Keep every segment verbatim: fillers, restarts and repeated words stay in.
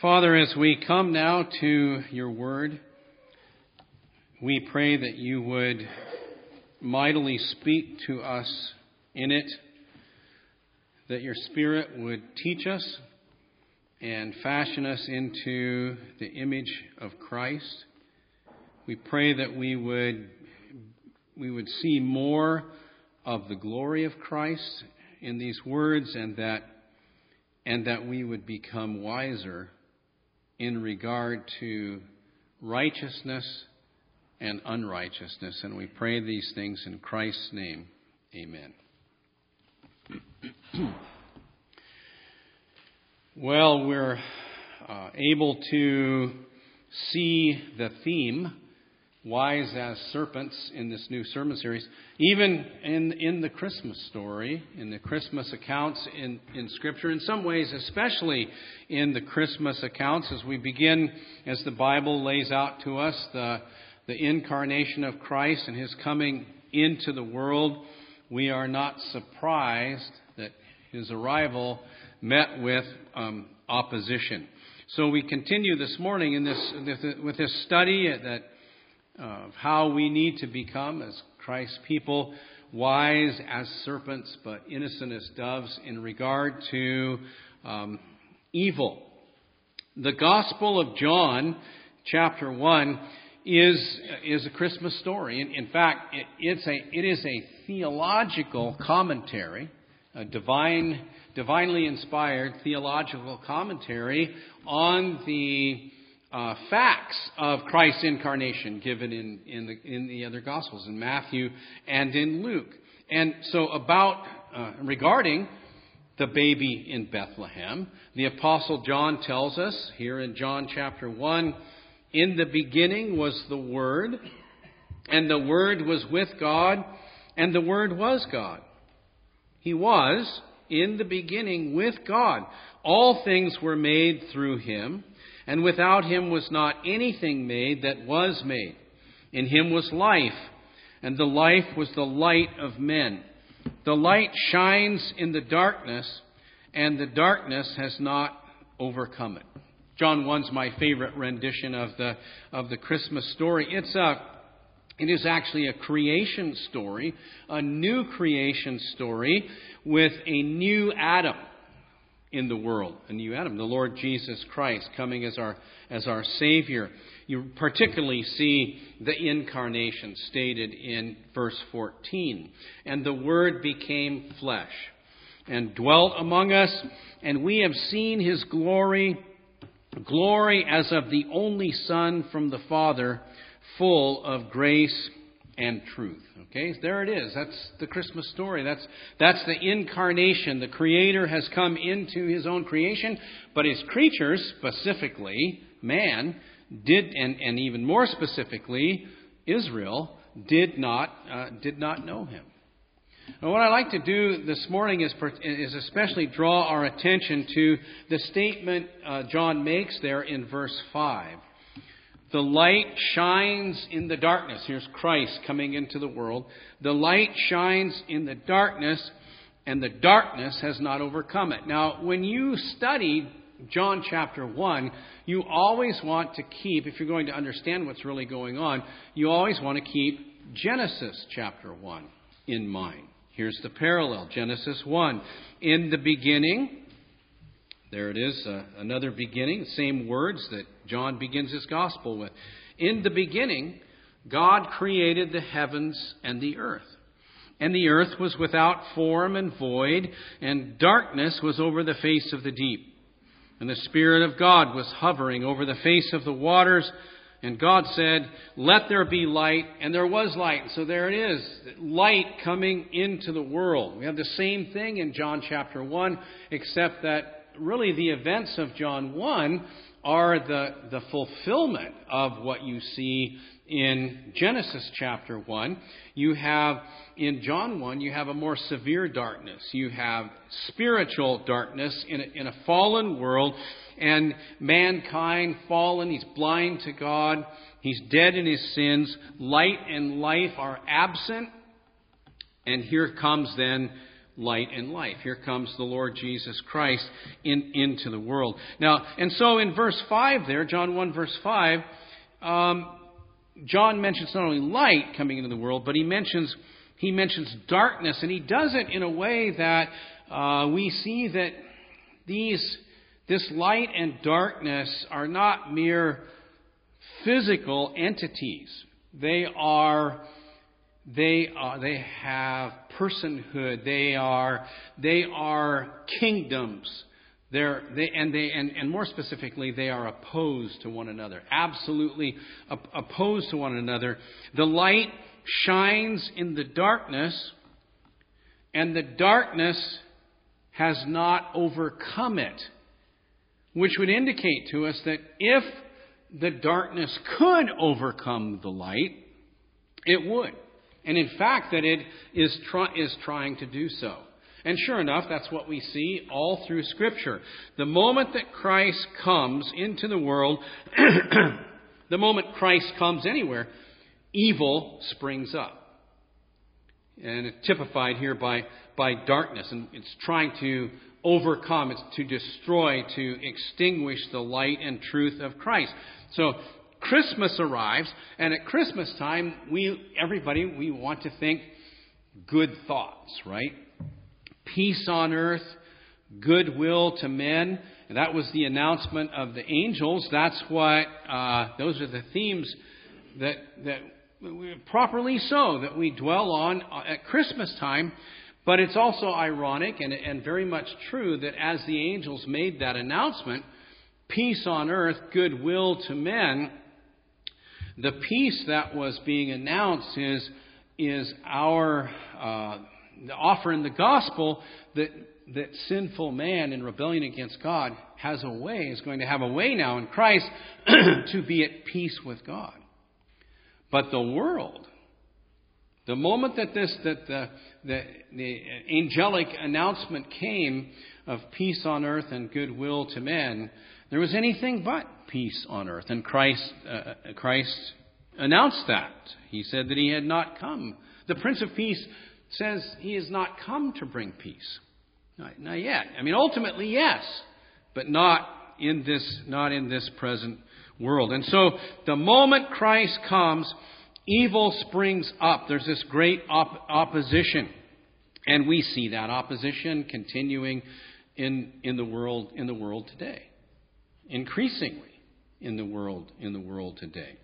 Father, as we come now to your word, we pray that you would mightily speak to us in it, that your Spirit would teach us and fashion us into the image of Christ. We pray that we would we would see more of the glory of Christ in these words, and that and that we would become wiser in regard to righteousness and unrighteousness. And we pray these things in Christ's name. Amen. Well, we're uh, able to see the theme, wise as serpents, in this new sermon series, even in in the Christmas story, in the Christmas accounts in, in Scripture, in some ways, especially in the Christmas accounts, as we begin, as the Bible lays out to us, the, the incarnation of Christ and his coming into the world. We are not surprised that his arrival met with um, opposition. So we continue this morning in this with this study that of how we need to become, as Christ's people, wise as serpents but innocent as doves in regard to um, evil. The Gospel of John, chapter one, is is a Christmas story. In, in fact, it, it's a it is a theological commentary, a divine, divinely inspired theological commentary on the Uh, facts of Christ's incarnation given in, in, the, in the other Gospels, in Matthew and in Luke. And so about, uh, regarding the baby in Bethlehem, the Apostle John tells us here in John chapter one, in the beginning was the Word, and the Word was with God, and the Word was God. He was in the beginning with God. All things were made through him, and without him was not anything made that was made. In him was life, and the life was the light of men. The light shines in the darkness, and the darkness has not overcome it. John one's my favorite rendition of the of the Christmas story. It's a it is actually a creation story, a new creation story with a new Adam in the world, a new Adam, the Lord Jesus Christ, coming as our as our Savior. You particularly see the incarnation stated in verse fourteen. And the Word became flesh and dwelt among us, and we have seen his glory, glory as of the only Son from the Father, full of grace and truth. Okay, there it is. That's the Christmas story. That's that's the incarnation. The Creator has come into his own creation, but his creatures, specifically man, did, and, and even more specifically, Israel, did not uh, did not know him. Now, what I'd like to do this morning is is especially draw our attention to the statement uh, John makes there in verse five. The light shines in the darkness. Here's Christ coming into the world. The light shines in the darkness, and the darkness has not overcome it. Now, when you study John chapter one, you always want to keep, if you're going to understand what's really going on, you always want to keep Genesis chapter one in mind. Here's the parallel. Genesis one. In the beginning, there it is, uh, another beginning, same words that John begins his gospel with. In the beginning, God created the heavens and the earth. And the earth was without form and void, and darkness was over the face of the deep. And the Spirit of God was hovering over the face of the waters. And God said, "Let there be light," and there was light. So there it is, light coming into the world. We have the same thing in John chapter one, except that really the events of John one are the, the fulfillment of what you see in Genesis chapter one. You have, in John one, you have a more severe darkness. You have spiritual darkness in a, in a fallen world, and mankind fallen. He's blind to God. He's dead in his sins. Light and life are absent. And here comes then light and life. Here comes the Lord Jesus Christ in, into the world. Now, and so in verse five there, John one verse five, um, John mentions not only light coming into the world, but he mentions he mentions darkness, and he does it in a way that uh, we see that these this light and darkness are not mere physical entities. They are they are they have personhood. They are they are kingdoms. They're, they, and, they, and, and more specifically, they are opposed to one another. Absolutely op- opposed to one another. The light shines in the darkness, and the darkness has not overcome it. Which would indicate to us that if the darkness could overcome the light, it would. And in fact, that it is, try- is trying to do so. And sure enough, that's what we see all through Scripture. The moment that Christ comes into the world, the moment Christ comes anywhere, evil springs up. And it's typified here by, by darkness. And it's trying to overcome, it's to destroy, to extinguish the light and truth of Christ. So Christmas arrives, and at Christmas time, we everybody, we want to think good thoughts, right? Peace on earth, goodwill to men. And that was the announcement of the angels. That's what, uh, those are the themes that, that we, properly so, that we dwell on at Christmas time. But it's also ironic and, and very much true that as the angels made that announcement, peace on earth, goodwill to men, the peace that was being announced is, is our, uh, the offer in the gospel that that sinful man in rebellion against God has a way, is going to have a way now in Christ to be at peace with God. But the world, the moment that this that the, the the angelic announcement came of peace on earth and goodwill to men, there was anything but peace on earth. And Christ uh, Christ announced that. He said that he had not come. The Prince of Peace says he has not come to bring peace. Not, not yet. I mean, ultimately, yes, but not in this, not in this present world. And so, the moment Christ comes, evil springs up. There's this great op- opposition, and we see that opposition continuing in in the world in the world today, increasingly in the world in the world today.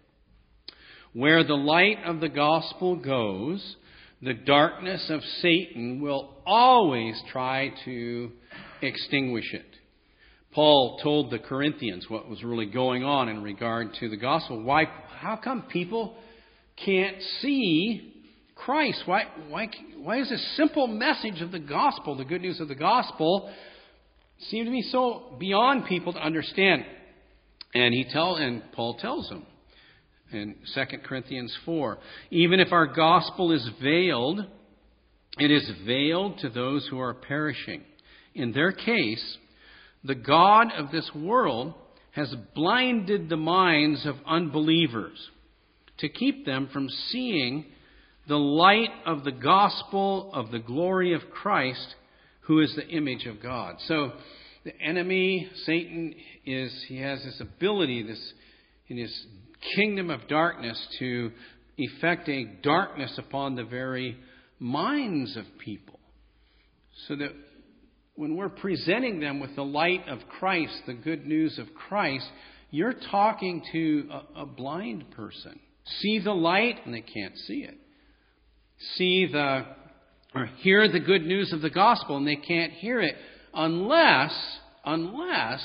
Where the light of the gospel goes, the darkness of Satan will always try to extinguish it. Paul told the Corinthians what was really going on in regard to the gospel. Why? How come people can't see Christ? Why? Why? Why is this simple message of the gospel, the good news of the gospel, seem to be so beyond people to understand? And he tell and Paul tells them in Second Corinthians four, even if our gospel is veiled, it is veiled to those who are perishing. In their case, the God of this world has blinded the minds of unbelievers to keep them from seeing the light of the gospel of the glory of Christ, who is the image of God. So the enemy, Satan, is he has this ability, this in his kingdom of darkness, to effect a darkness upon the very minds of people. So that when we're presenting them with the light of Christ, the good news of Christ, you're talking to a, a blind person. See the light and they can't see it. See the, or hear the good news of the gospel and they can't hear it unless, unless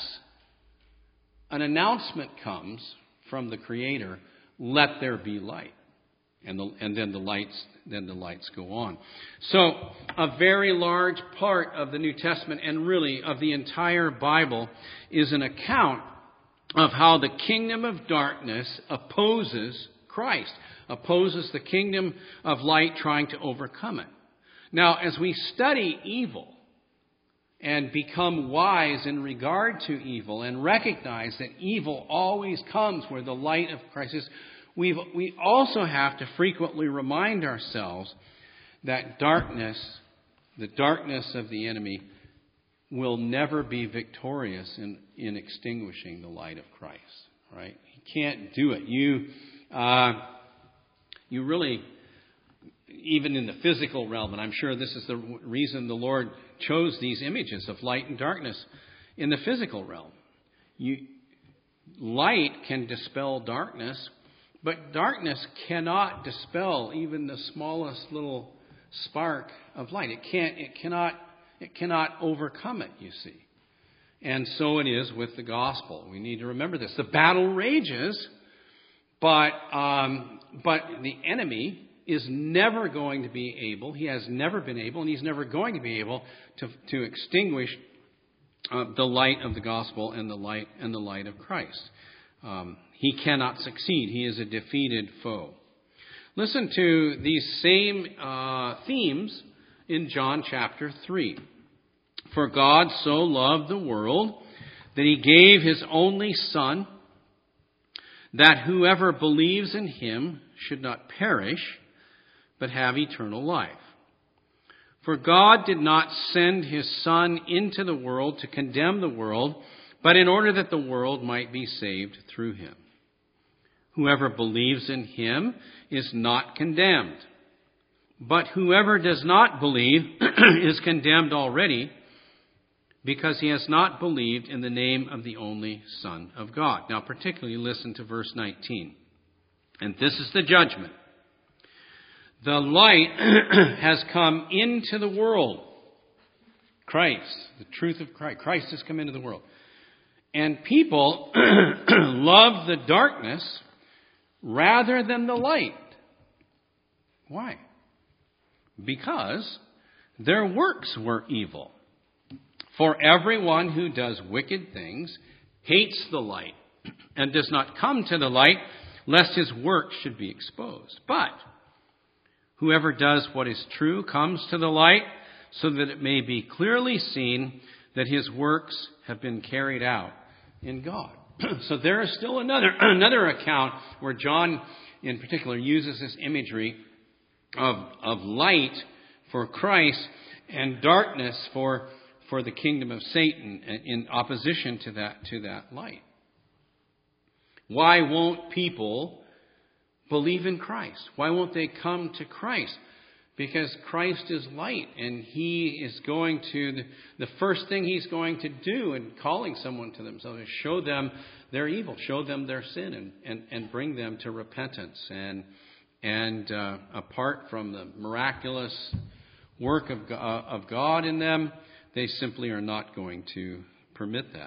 an announcement comes from the Creator, let there be light. And, the, and then the lights then the lights go on. So a very large part of the New Testament, and really of the entire Bible, is an account of how the kingdom of darkness opposes Christ, opposes the kingdom of light trying to overcome it. Now, as we study evil and become wise in regard to evil and recognize that evil always comes where the light of Christ is, we've, we also have to frequently remind ourselves that darkness the darkness of the enemy will never be victorious in, in extinguishing the light of Christ. Right? He can't do it. You, uh, you really, even in the physical realm, and I'm sure this is the reason the Lord chose these images of light and darkness in the physical realm. You, light can dispel darkness, but darkness cannot dispel even the smallest little spark of light. It can't. It cannot. It cannot overcome it. You see, and so it is with the gospel. We need to remember this. The battle rages, but um, but the enemy is never going to be able. He has never been able, and he's never going to be able to to extinguish uh, the light of the gospel and the light and the light of Christ. Um, he cannot succeed. He is a defeated foe. Listen to these same uh, themes in John chapter three. For God so loved the world that he gave his only Son, that whoever believes in him should not perish, but have eternal life. For God did not send his Son into the world to condemn the world, but in order that the world might be saved through him. Whoever believes in him is not condemned. But whoever does not believe is condemned already, because he has not believed in the name of the only Son of God. Now, particularly listen to verse nineteen. And this is the judgment. The light has come into the world. Christ, the truth of Christ. Christ has come into the world. And people love the darkness rather than the light. Why? Because their works were evil. For everyone who does wicked things hates the light and does not come to the light, lest his works should be exposed. But whoever does what is true comes to the light, so that it may be clearly seen that his works have been carried out in God. So there is still another another account where John in particular uses this imagery of of light for Christ and darkness for for the kingdom of Satan in opposition to that to that light. Why won't people believe in Christ? Why won't they come to Christ? Because Christ is light, and he is going to, the, the first thing he's going to do in calling someone to themselves is show them their evil, show them their sin, and, and, and bring them to repentance. And, and uh, apart from the miraculous work of, uh, of God in them, they simply are not going to permit that.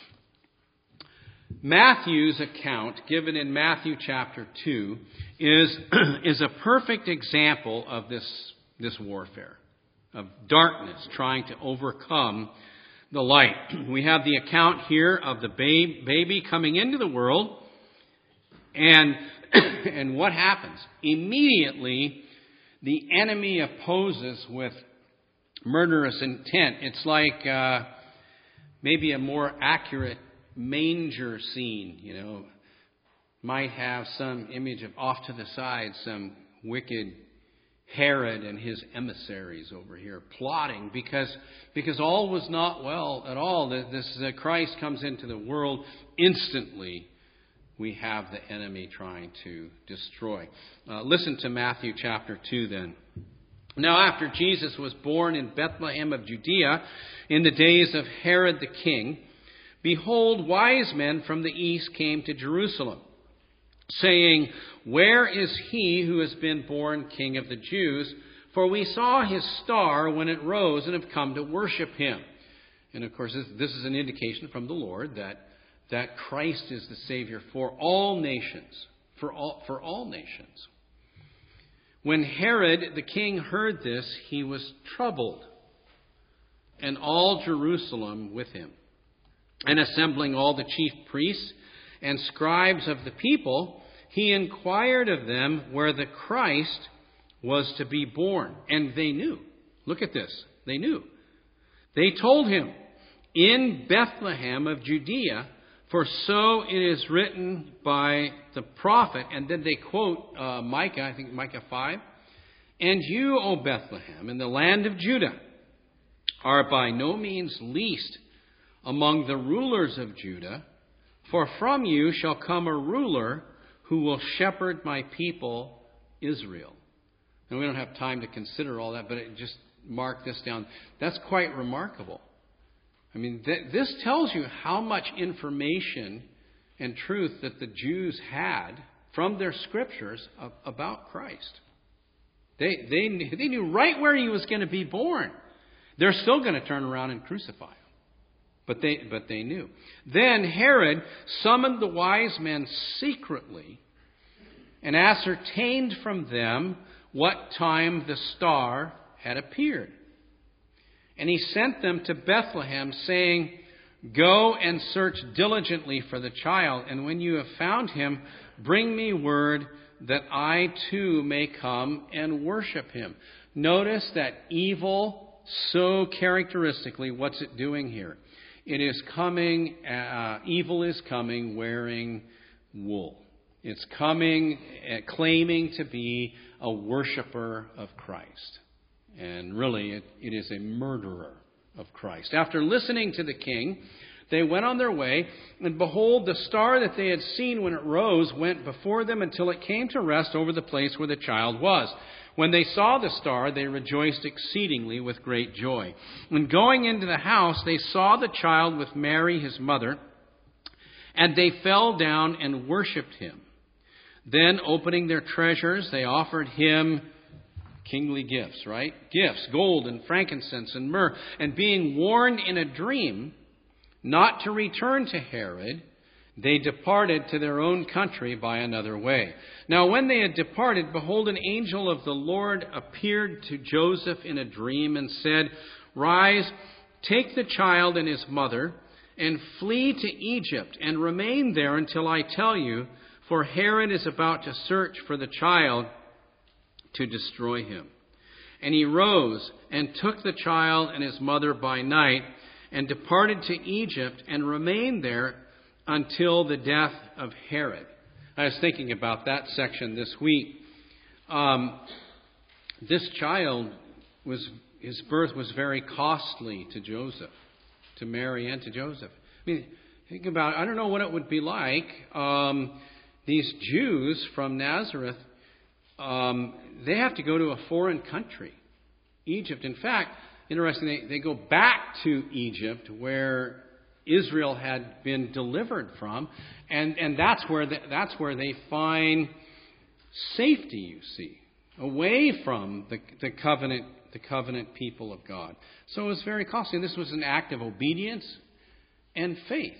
Matthew's account, given in Matthew chapter two, is, is a perfect example of this, this warfare, of darkness trying to overcome the light. We have the account here of the babe, baby coming into the world, and, and what happens? Immediately, the enemy opposes with murderous intent. It's like uh, maybe a more accurate manger scene, you know, might have some image of off to the side, some wicked Herod and his emissaries over here plotting because because all was not well at all. This uh, Christ comes into the world, instantly we have the enemy trying to destroy. Uh, listen to Matthew chapter two then. Now after Jesus was born in Bethlehem of Judea in the days of Herod the king, behold, wise men from the east came to Jerusalem, saying, Where is he who has been born King of the Jews? For we saw his star when it rose and have come to worship him. And of course, this, this is an indication from the Lord that, that Christ is the Savior for all nations, for all, for all nations. When Herod the king heard this, he was troubled, and all Jerusalem with him. And assembling all the chief priests and scribes of the people, he inquired of them where the Christ was to be born. And they knew. Look at this. They knew. They told him, in Bethlehem of Judea, for so it is written by the prophet. And then they quote uh, Micah, I think Micah five. And you, O Bethlehem, in the land of Judah, are by no means least among the rulers of Judah, for from you shall come a ruler who will shepherd my people Israel. And we don't have time to consider all that, but it just mark this down. That's quite remarkable. I mean, th- this tells you how much information and truth that the Jews had from their scriptures of, about Christ. They, they, knew, they knew right where he was going to be born. They're still going to turn around and crucify him. But they, but they knew. Then Herod summoned the wise men secretly and ascertained from them what time the star had appeared. And he sent them to Bethlehem, saying, "Go and search diligently for the child, and when you have found him, bring me word that I too may come and worship him." Notice that evil, so characteristically, what's it doing here? It is coming, uh, evil is coming wearing wool. It's coming, uh, claiming to be a worshiper of Christ. And really, it, it is a murderer of Christ. After listening to the king, they went on their way, and behold, the star that they had seen when it rose went before them until it came to rest over the place where the child was. When they saw the star, they rejoiced exceedingly with great joy. When going into the house, they saw the child with Mary, his mother, and they fell down and worshipped him. Then, opening their treasures, they offered him kingly gifts, right? Gifts, gold and frankincense and myrrh. And being warned in a dream not to return to Herod, they departed to their own country by another way. Now when they had departed, behold, an angel of the Lord appeared to Joseph in a dream and said, "Rise, take the child and his mother, and flee to Egypt, and remain there until I tell you, for Herod is about to search for the child to destroy him." And he rose and took the child and his mother by night, and departed to Egypt, and remained there until the death of Herod. I was thinking about that section this week. Um, this child, was his birth was very costly to Joseph, to Mary and to Joseph. I mean, think about it. I don't know what it would be like. Um, these Jews from Nazareth, um, they have to go to a foreign country, Egypt. In fact, interesting, they, they go back to Egypt where Israel had been delivered from, and, and that's where the, that's where they find safety, you see, away from the, the covenant the covenant people of God. So it was very costly. This was an act of obedience and faith.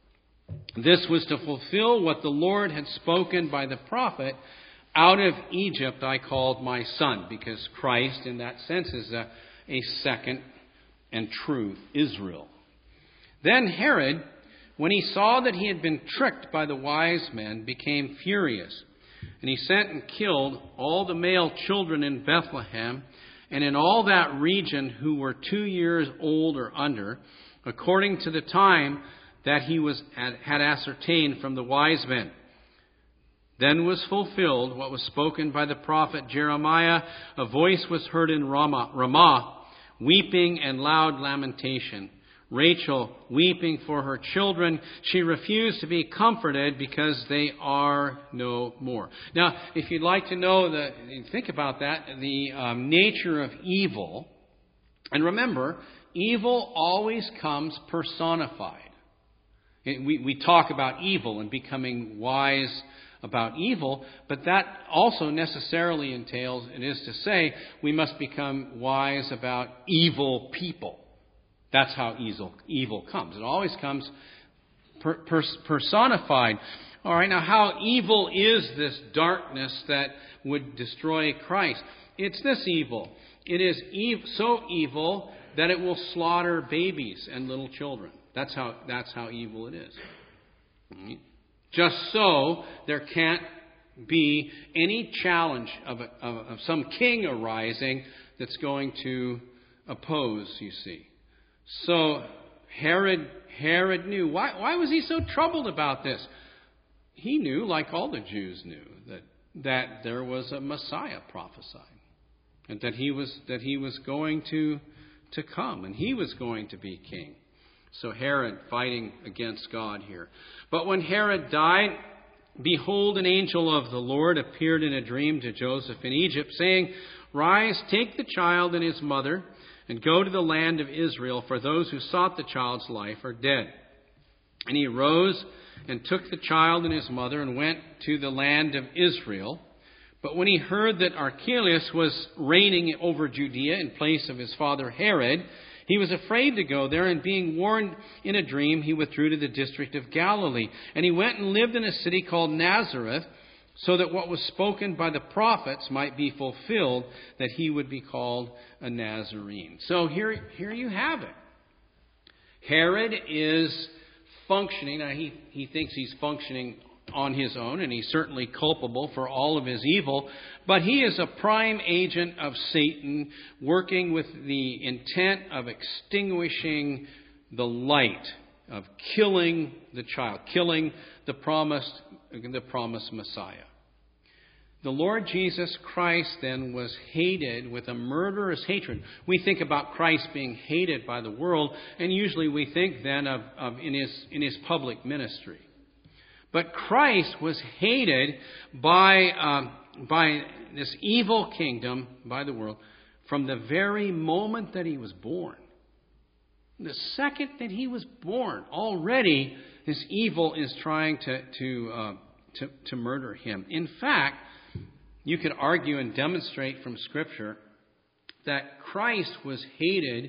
This was to fulfill what the Lord had spoken by the prophet, "Out of Egypt I called my son," because Christ, in that sense, is a, a second and true Israel. Then Herod, when he saw that he had been tricked by the wise men, became furious. And he sent and killed all the male children in Bethlehem and in all that region who were two years old or under, according to the time that he was had ascertained from the wise men. Then was fulfilled what was spoken by the prophet Jeremiah. A voice was heard in Ramah, Ramah, weeping and loud lamentation. Rachel weeping for her children. She refused to be comforted because they are no more. Now, if you'd like to know, the, think about that, the um, nature of evil. And remember, evil always comes personified. It, we, we talk about evil and becoming wise about evil, but that also necessarily entails, it is to say, we must become wise about evil people. That's how evil, evil comes. It always comes per, per, personified. All right, now how evil is this darkness that would destroy Christ? It's this evil. It is ev- so evil that it will slaughter babies and little children. That's how, that's how evil it is. Right? Just so there can't be any challenge of, a, of, of some king arising that's going to oppose, you see. So Herod Herod knew. Why, why was he so troubled about this? He knew, like all the Jews knew, that that there was a Messiah prophesied, and that he was that he was going to to come, and he was going to be king. So Herod fighting against God here. But when Herod died, behold, an angel of the Lord appeared in a dream to Joseph in Egypt, saying, Rise, take the child and his mother, and go to the land of Israel, for those who sought the child's life are dead. And he rose and took the child and his mother and went to the land of Israel. But when he heard that Archelaus was reigning over Judea in place of his father Herod, he was afraid to go there, and being warned in a dream, he withdrew to the district of Galilee. And he went and lived in a city called Nazareth, so that what was spoken by the prophets might be fulfilled, that he would be called a Nazarene. So here, here you have it. Herod is functioning. Now he, he thinks he's functioning on his own, and he's certainly culpable for all of his evil, but he is a prime agent of Satan, working with the intent of extinguishing the light, of killing the child, killing the promised, the promised Messiah. The Lord Jesus Christ then was hated with a murderous hatred. We think about Christ being hated by the world, and usually we think then of, of in his in his public ministry. But Christ was hated by, um, by this evil kingdom, by the world, from the very moment that he was born. The second that he was born, already this evil is trying to, to, uh, to, to murder him. In fact, you could argue and demonstrate from Scripture that Christ was hated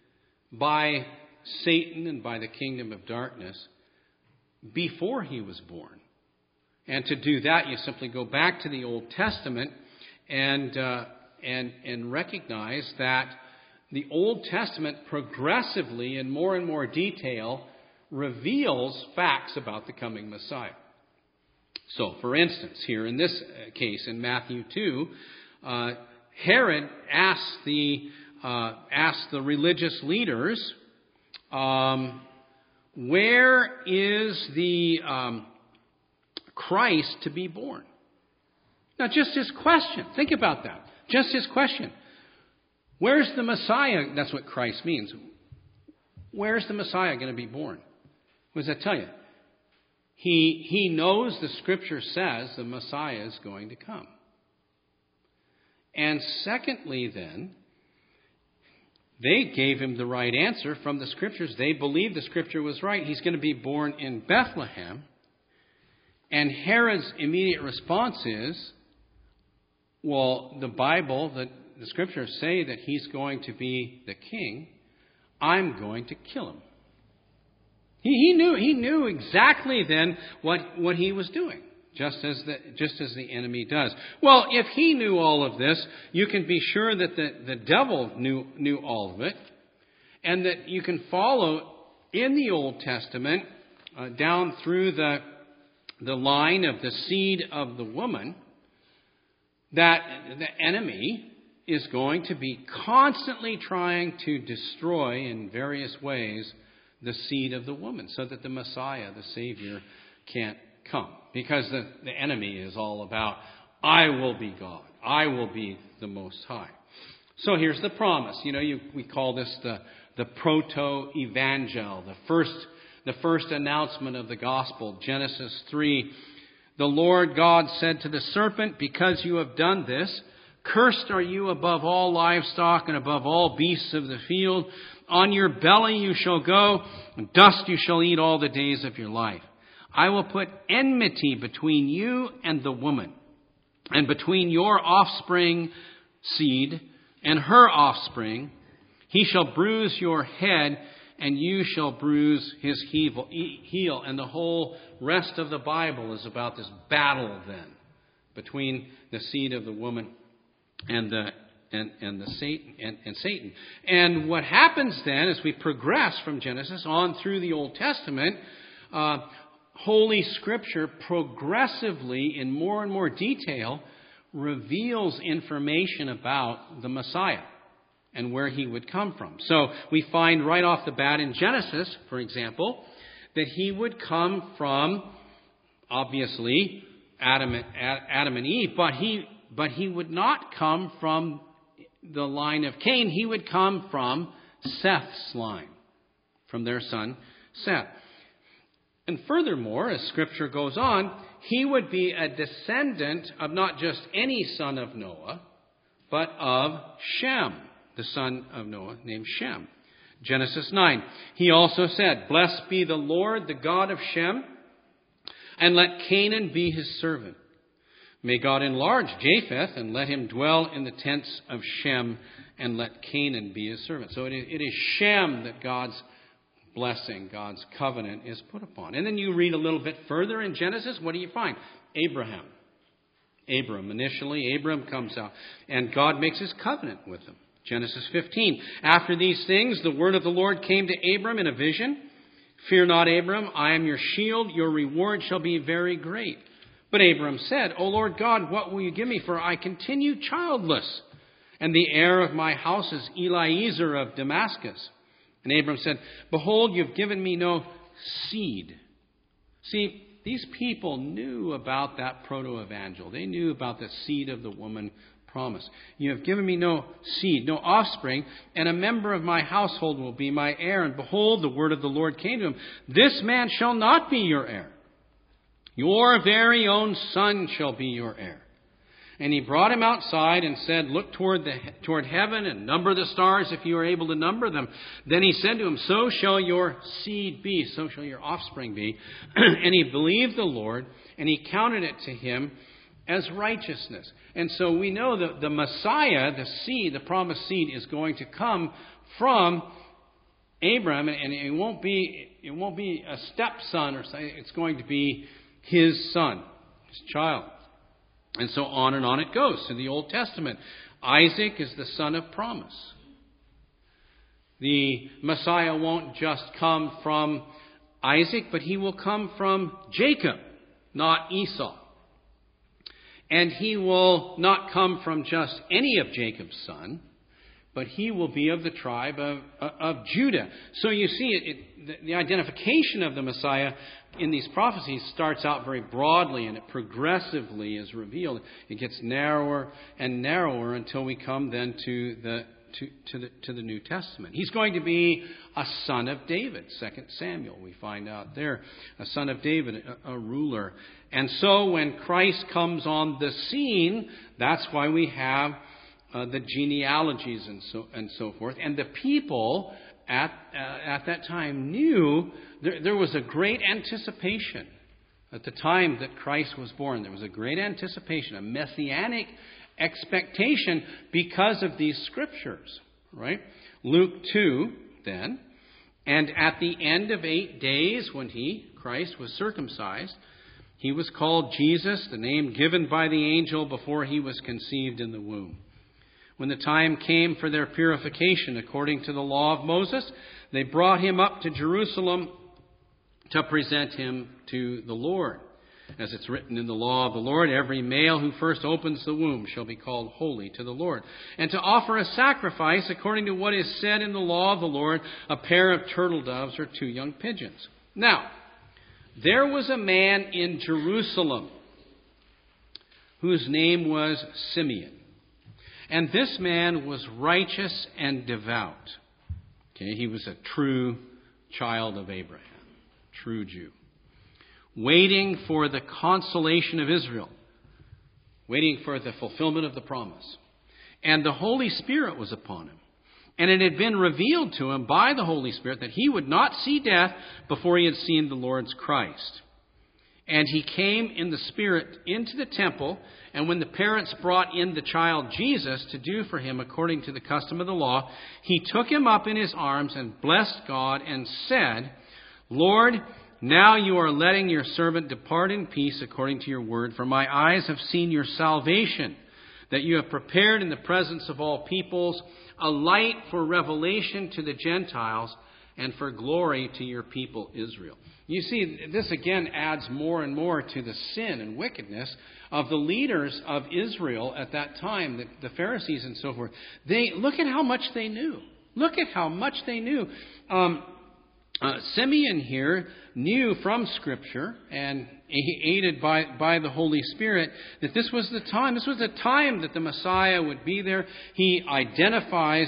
by Satan and by the kingdom of darkness before he was born. And to do that, you simply go back to the Old Testament and uh, and and recognize that the Old Testament progressively, in more and more detail, reveals facts about the coming Messiah. So, for instance, here in this case, in Matthew two, uh, Herod asked the uh, asked the religious leaders, um, where is the um, Christ to be born? Now, just his question. Think about that. Just his question. Where's the Messiah? That's what Christ means. Where's the Messiah going to be born? What does that tell you? He, he knows the Scripture says the Messiah is going to come. And secondly, then, they gave him the right answer from the Scriptures. They believed the Scripture was right. He's going to be born in Bethlehem. And Herod's immediate response is, well, the Bible, the, the Scriptures say that he's going to be the king. I'm going to kill him. He, he knew he knew exactly then what, what he was doing, just as the just as the enemy does. Well, if he knew all of this, you can be sure that the, the devil knew knew all of it, and that you can follow in the Old Testament uh, down through the the line of the seed of the woman, that the enemy is going to be constantly trying to destroy in various ways the seed of the woman, so that the Messiah, the Savior, can't come. Because the, the enemy is all about, I will be God. I will be the Most High. So here's the promise. You know, you, we call this the, the proto-evangel, the first, the first announcement of the gospel. Genesis three, the Lord God said to the serpent, because you have done this, cursed are you above all livestock and above all beasts of the field. On your belly you shall go, and dust you shall eat all the days of your life. I will put enmity between you and the woman, and between your offspring seed and her offspring. He shall bruise your head, and you shall bruise his heel. And the whole rest of the Bible is about this battle then between the seed of the woman and the And, and the Satan and, and Satan. And what happens then as we progress from Genesis on through the Old Testament, uh, Holy Scripture progressively, in more and more detail, reveals information about the Messiah and where he would come from. So we find right off the bat in Genesis, for example, that he would come from, obviously, Adam and, Adam and Eve, but he but he would not come from the line of Cain. He would come from Seth's line, from their son Seth. And furthermore, as Scripture goes on, he would be a descendant of not just any son of Noah, but of Shem, the son of Noah named Shem. Genesis nine. He also said, "Blessed be the Lord, the God of Shem, and let Canaan be his servant. May God enlarge Japheth, and let him dwell in the tents of Shem, and let Canaan be his servant." So it is, it is Shem that God's blessing, God's covenant is put upon. And then you read a little bit further in Genesis, what do you find? Abraham. Abram. Initially, Abram comes out, and God makes his covenant with him. Genesis fifteen. "After these things, the word of the Lord came to Abram in a vision. Fear not, Abram, I am your shield. Your reward shall be very great. But Abram said, O Lord God, what will you give me? For I continue childless, and the heir of my house is Eliezer of Damascus. And Abram said, Behold, you've given me no seed." See, these people knew about that proto-evangel. They knew about the seed of the woman promise. "You have given me no seed, no offspring, and a member of my household will be my heir. And behold, the word of the Lord came to him, This man shall not be your heir. Your very own son shall be your heir." And he brought him outside and said, "Look toward the toward heaven and number the stars if you are able to number them." Then he said to him, "So shall your seed be, so shall your offspring be." And he believed the Lord, and he counted it to him as righteousness. And so we know that the Messiah, the seed, the promised seed, is going to come from Abraham, and it won't be it won't be a stepson or something. It's going to be his son, his child. And so on and on it goes to the Old Testament. Isaac is the son of promise. The Messiah won't just come from Isaac, but he will come from Jacob, not Esau. And he will not come from just any of Jacob's son, but he will be of the tribe of, of Judah. So you see, it, it, the, the identification of the Messiah in these prophecies starts out very broadly, and it progressively is revealed. It gets narrower and narrower until we come then to the to, to the to the New Testament. He's going to be a son of David. Second Samuel, we find out there, a son of David, a, a ruler. And so when Christ comes on the scene, that's why we have uh, the genealogies and so and so forth. And the people at uh, at that time knew there, there was a great anticipation at the time that Christ was born. There was a great anticipation, a messianic expectation because of these scriptures, right? Luke two, then, and at the end of eight days when he, Christ, was circumcised, he was called Jesus, the name given by the angel before he was conceived in the womb. When the time came for their purification according to the law of Moses, they brought him up to Jerusalem to present him to the Lord. As it's written in the law of the Lord, every male who first opens the womb shall be called holy to the Lord. And to offer a sacrifice according to what is said in the law of the Lord, a pair of turtle doves or two young pigeons. Now, there was a man in Jerusalem whose name was Simeon. And this man was righteous and devout. Okay, he was a true child of Abraham, true Jew, waiting for the consolation of Israel, waiting for the fulfillment of the promise. And the Holy Spirit was upon him. And it had been revealed to him by the Holy Spirit that he would not see death before he had seen the Lord's Christ. And he came in the Spirit into the temple, and when the parents brought in the child Jesus to do for him according to the custom of the law, he took him up in his arms and blessed God and said, Lord, now you are letting your servant depart in peace according to your word, for my eyes have seen your salvation, that you have prepared in the presence of all peoples a light for revelation to the Gentiles and for glory to your people Israel. You see, this again adds more and more to the sin and wickedness of the leaders of Israel at that time, the, the Pharisees and so forth. They look at how much they knew. Look at how much they knew. Um, uh, Simeon here knew from Scripture, and he aided by, by the Holy Spirit, that this was the time. This was the time that the Messiah would be there. He identifies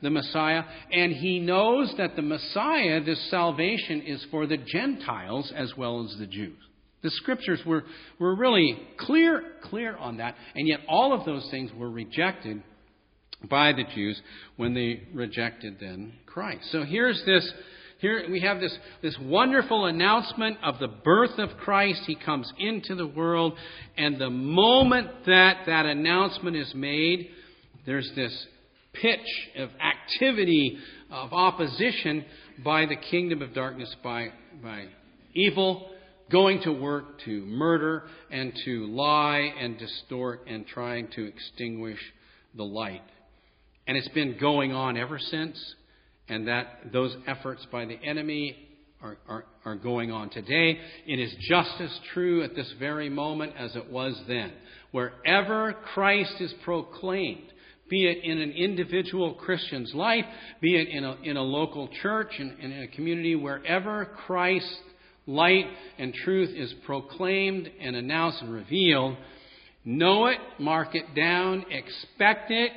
the Messiah. And he knows that the Messiah, this salvation, is for the Gentiles as well as the Jews. The Scriptures were, were really clear, clear on that. And yet all of those things were rejected by the Jews when they rejected then Christ. So here's this, here we have this, this wonderful announcement of the birth of Christ. He comes into the world, and the moment that that announcement is made, there's this pitch of activity, of opposition by the kingdom of darkness, by, by evil, going to work to murder and to lie and distort and trying to extinguish the light. And it's been going on ever since, and that those efforts by the enemy are, are, are going on today. It is just as true at this very moment as it was then. Wherever Christ is proclaimed, be it in an individual Christian's life, be it in a, in a local church, in, in a community, wherever Christ's light and truth is proclaimed and announced and revealed, know it, mark it down, expect it.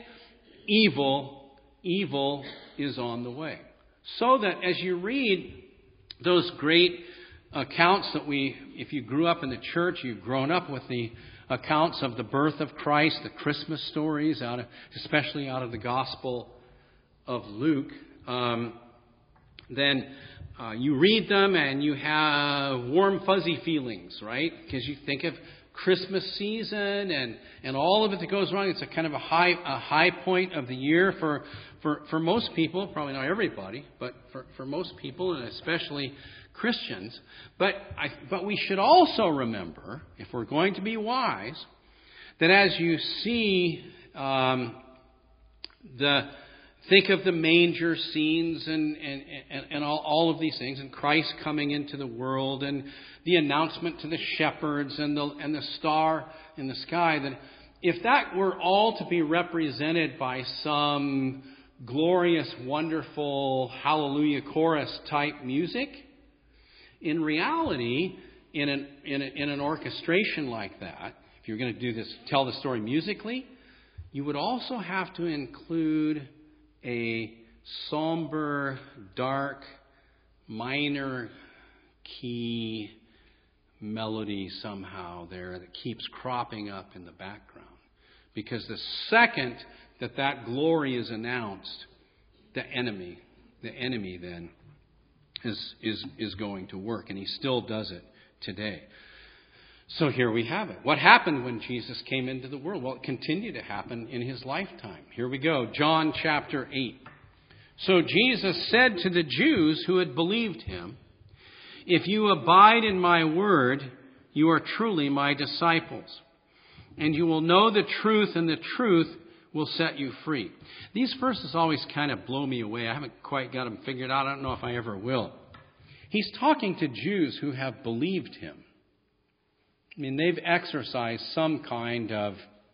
Evil, evil is on the way. So that as you read those great accounts that we, if you grew up in the church, you've grown up with the accounts of the birth of Christ, the Christmas stories, out of, especially out of the Gospel of Luke, um, then uh, you read them and you have warm, fuzzy feelings, right? Because you think of Christmas season and, and all of it that goes wrong. It's a kind of a high a high point of the year for, for, for most people, probably not everybody, but for, for most people, and especially Christians. But I, but we should also remember, if we're going to be wise, that as you see um, the think of the manger scenes and, and, and, and all, all of these things, and Christ coming into the world, and the announcement to the shepherds, and the, and the star in the sky, that if that were all to be represented by some glorious, wonderful hallelujah chorus type music, in reality, in an, in, a, in an orchestration like that, if you're going to do this, tell the story musically, you would also have to include a somber, dark, minor key melody somehow there that keeps cropping up in the background. Because the second that that glory is announced, the enemy, the enemy then is, is, is going to work. And he still does it today. So here we have it. What happened when Jesus came into the world? Well, it continued to happen in his lifetime. Here we go. John chapter eight. So Jesus said to the Jews who had believed him, "If you abide in my word, you are truly my disciples, and you will know the truth, and the truth will set you free." These verses always kind of blow me away. I haven't quite got them figured out. I don't know if I ever will. He's talking to Jews who have believed him. I mean, they've exercised some kind of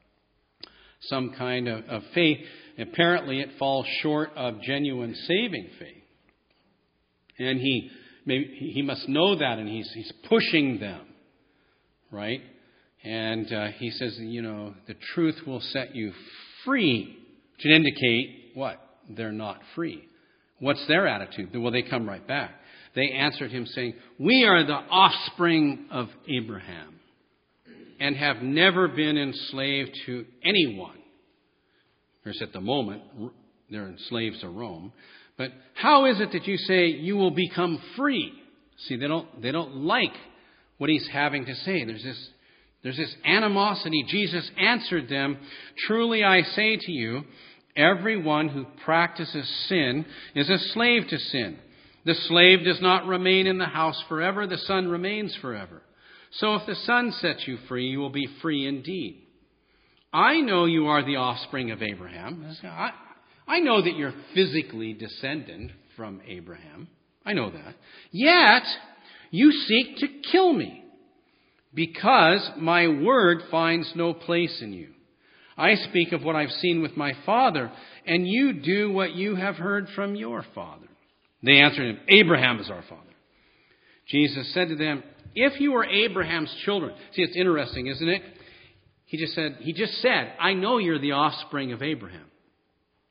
some kind of, of faith. Apparently, it falls short of genuine saving faith, and he maybe he must know that, and he's he's pushing them, right? And uh, he says, you know, the truth will set you free, which would indicate what? They're not free. What's their attitude? Well, they come right back. They answered him saying, "We are the offspring of Abraham, and have never been enslaved to anyone." Of course, at the moment, they're enslaved to Rome. But how is it that you say you will become free? See, they don't they don't like what he's having to say. There's this there's this animosity. Jesus answered them, "Truly I say to you, everyone who practices sin is a slave to sin. The slave does not remain in the house forever. The son remains forever. So if the Son sets you free, you will be free indeed. I know you are the offspring of Abraham." I, I know that you're physically descendant from Abraham. I know that. "Yet you seek to kill me, because my word finds no place in you. I speak of what I've seen with my father, and you do what you have heard from your father." They answered him, "Abraham is our father." Jesus said to them, "If you were Abraham's children..." See, it's interesting, isn't it? He just said, he just said, "I know you're the offspring of Abraham."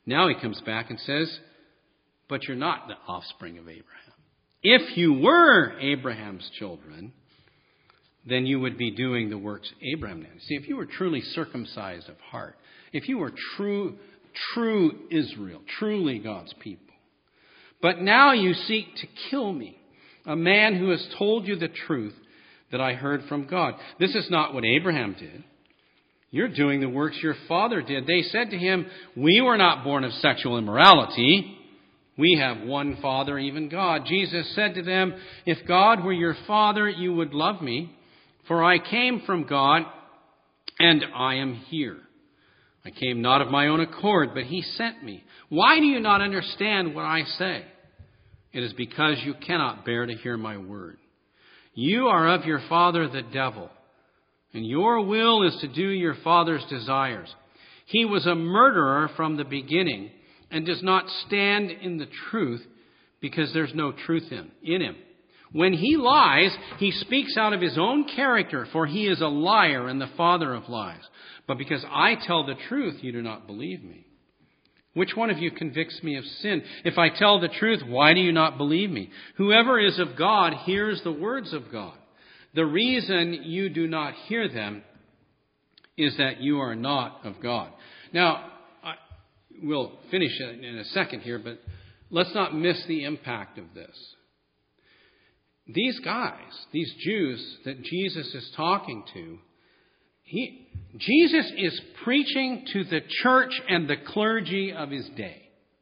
Now he comes back and says, but you're not the offspring of Abraham. If you were Abraham's children, then you would be doing the works Abraham did. See, if you were truly circumcised of heart, if you were true, true Israel, truly God's people, but now you seek to kill me, a man who has told you the truth that I heard from God. This is not what Abraham did. You're doing the works your father did. They said to him, we were not born of sexual immorality. We have one Father, even God. Jesus said to them, if God were your Father, you would love me, for I came from God, and I am here. I came not of my own accord, but he sent me. Why do you not understand what I say? It is because you cannot bear to hear my word. You are of your father the devil, and your will is to do your father's desires. He was a murderer from the beginning, and does not stand in the truth, because there's no truth in, in him. When he lies, he speaks out of his own character, for he is a liar and the father of lies. But because I tell the truth, you do not believe me. Which one of you convicts me of sin? If I tell the truth, why do you not believe me? Whoever is of God hears the words of God. The reason you do not hear them is that you are not of God. Now, I, we'll finish in a second here, but let's not miss the impact of this. These guys, these Jews that Jesus is talking to, he, Jesus is preaching to the church and the clergy of his day.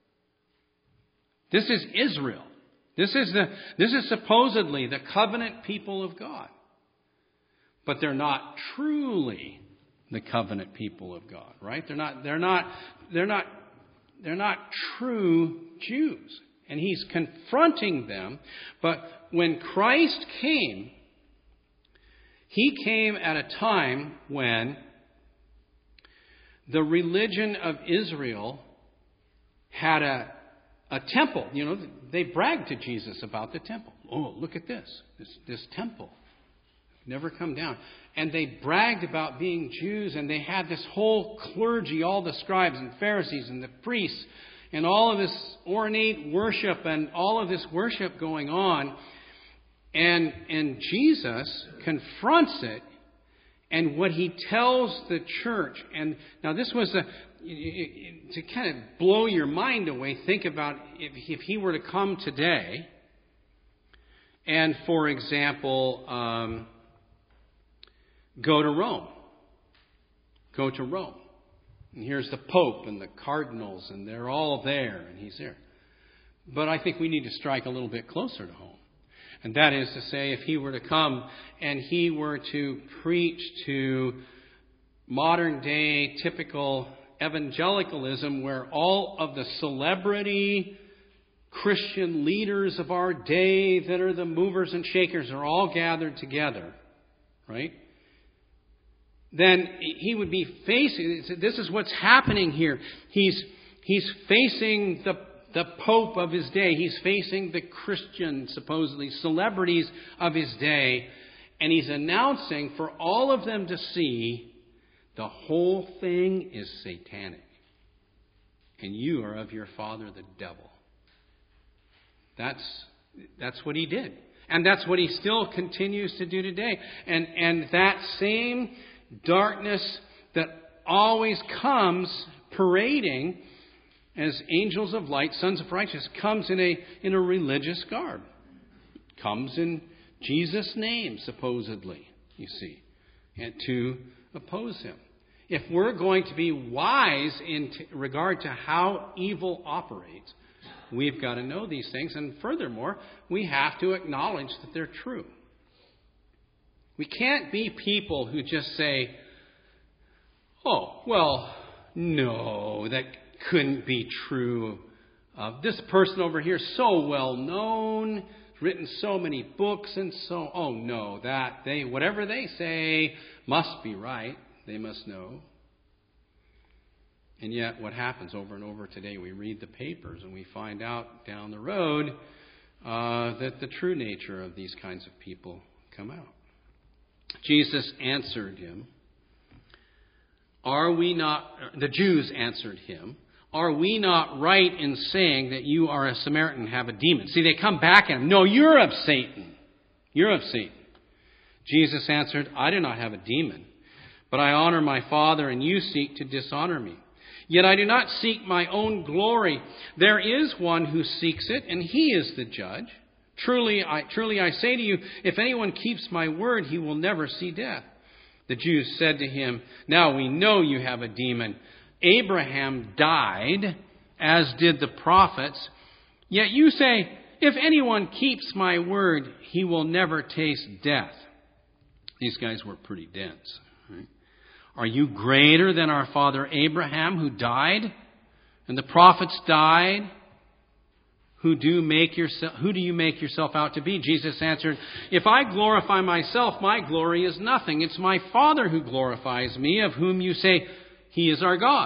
This is Israel. This is the, this is supposedly the covenant people of God. But they're not truly the covenant people of God, right? They're not, they're not, they're not, they're not true Jews. And he's confronting them. But when Christ came, he came at a time when the religion of Israel had a, a temple. You know, they bragged to Jesus about the temple. Oh, look at this, this, this temple. Never come down. And they bragged about being Jews, and they had this whole clergy, all the scribes and Pharisees and the priests, and all of this ornate worship and all of this worship going on. And, and Jesus confronts it, and what he tells the church, and now this was a, to kind of blow your mind away, think about if, if he were to come today, and for example, um, go to Rome. Go to Rome. And here's the Pope and the cardinals, and they're all there, and he's there. But I think we need to strike a little bit closer to home. And that is to say, if he were to come and he were to preach to modern day typical evangelicalism, where all of the celebrity Christian leaders of our day that are the movers and shakers are all gathered together, right? Then he would be facing, this is what's happening here. He's, he's facing the, the Pope of his day. He's facing the Christian, supposedly, celebrities of his day. And he's announcing for all of them to see, the whole thing is satanic. And you are of your father, the devil. That's, that's what he did. And that's what he still continues to do today. And, and that same darkness that always comes parading as angels of light, sons of righteousness, comes in a in a religious garb. Comes in Jesus' name, supposedly, you see, and to oppose him. If we're going to be wise in t- regard to how evil operates, we've got to know these things. And furthermore, we have to acknowledge that they're true. We can't be people who just say, oh, well, no, that couldn't be true. Uh, this person over here is so well known, written so many books, and so, oh no, that they, whatever they say must be right. They must know. And yet what happens over and over today, we read the papers and we find out down the road uh, that the true nature of these kinds of people come out. Jesus answered him, Are we not, the Jews answered him, are we not right in saying that you are a Samaritan and have a demon? See, they come back at him. No, you're of Satan. You're of Satan. Jesus answered, I do not have a demon, but I honor my Father, and you seek to dishonor me. Yet I do not seek my own glory. There is one who seeks it, and he is the judge. Truly I, truly I say to you, if anyone keeps my word, he will never see death. The Jews said to him, now we know you have a demon. Abraham died, as did the prophets. Yet you say, if anyone keeps my word, he will never taste death. These guys were pretty dense. Right? Are you greater than our father Abraham, who died? And the prophets died? Who do make yourself, who do you make yourself out to be? Jesus answered, if I glorify myself, my glory is nothing. It's my Father who glorifies me, of whom you say, he is our God.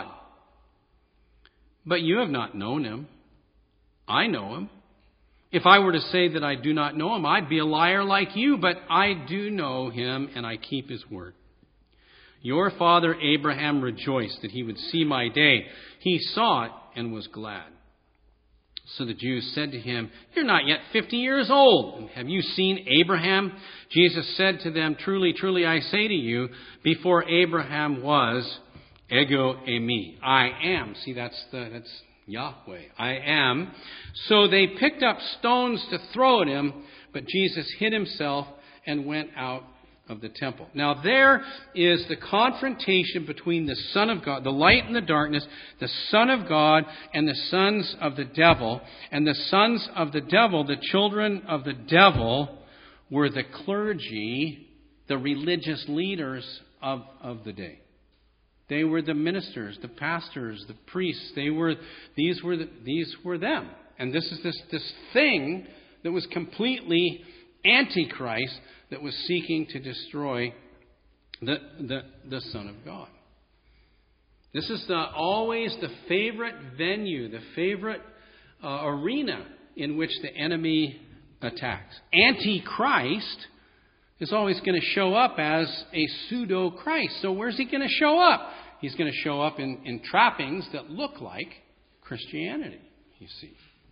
But you have not known him. I know him. If I were to say that I do not know him, I'd be a liar like you, but I do know him, and I keep his word. Your father Abraham rejoiced that he would see my day. He saw it and was glad. So the Jews said to him, you're not yet fifty years old. And have you seen Abraham? Jesus said to them, truly, truly, I say to you, before Abraham was, ego eimi. I am. See, that's the, that's Yahweh. I am. So they picked up stones to throw at him, but Jesus hid himself and went out of the temple. Now there is the confrontation between the Son of God, the light and the darkness, the Son of God and the sons of the devil. And the sons of the devil, the children of the devil, were the clergy, the religious leaders of, of the day. They were the ministers, the pastors, the priests. They were these were the, these were them. And this is this this thing that was completely antichrist, that was seeking to destroy the, the, the Son of God. This is the, always the favorite venue, the favorite uh, arena in which the enemy attacks. Antichrist is always going to show up as a pseudo-Christ. So where's he going to show up? He's going to show up in, in trappings that look like Christianity, you see.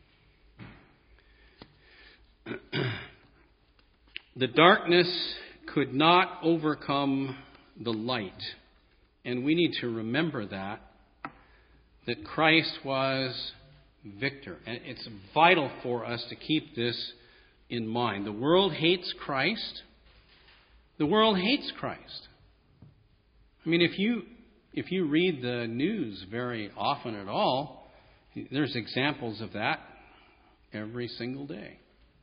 The darkness could not overcome the light. And we need to remember that, that Christ was victor. And it's vital for us to keep this in mind. The world hates Christ. The world hates Christ. I mean, if you if you read the news very often at all, there's examples of that every single day.